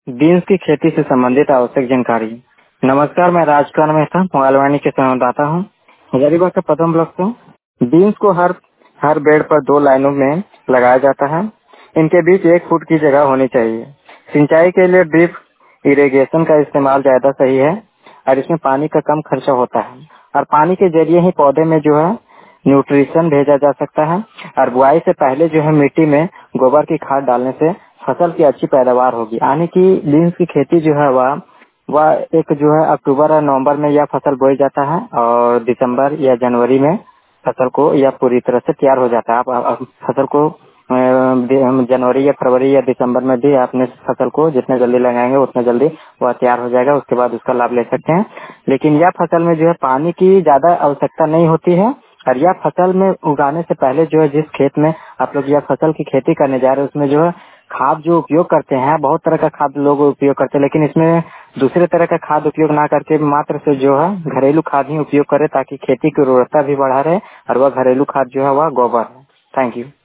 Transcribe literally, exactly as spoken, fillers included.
Beans की खेती से संबंधित आवश्यक जानकारी। नमस्कार, मैं राजकुमार मेहता मोबाइलवाणी के संवाददाता हूँ हजारीबाग के प्रथम ब्लॉक से। बीन्स को हर हर बेड पर दो लाइनों में लगाया जाता है। इनके बीच एक फुट की जगह होनी चाहिए। सिंचाई के लिए ड्रिप इरिगेशन का इस्तेमाल ज्यादा सही है और इसमें पानी का कम खर्चा होता है और पानी के जरिए ही पौधे में जो है न्यूट्रिशन भेजा जा सकता है और बुआई से पहले जो है मिट्टी में गोबर की खाद डालने से फसल की अच्छी पैदावार होगी। यानी कि बीन्स की खेती जो है वह वह एक जो है अक्टूबर और नवंबर में यह फसल बोई जाता है और दिसंबर या जनवरी में फसल को यह पूरी तरह से तैयार हो जाता है। आप, आप फसल को अ, जनवरी या फरवरी या दिसंबर में भी आपने फसल को जितने जल्दी लगाएंगे उतने जल्दी वह तैयार हो जाएगा। उसके बाद उसका लाभ ले सकते हैं। लेकिन यह फसल में जो है पानी की ज्यादा आवश्यकता नहीं होती है और यह फसल में उगाने से पहले जो है जिस खेत में आप लोग यह फसल की खेती करने जा रहे हैं उसमें जो है खाद जो उपयोग करते हैं, बहुत तरह का खाद लोग उपयोग करते हैं, लेकिन इसमें दूसरे तरह का खाद उपयोग ना करके मात्र से जो है घरेलू खाद ही उपयोग करें ताकि खेती की उर्वरता भी बढ़ा रहे और वह घरेलू खाद जो है वह गोबर है। Thank you.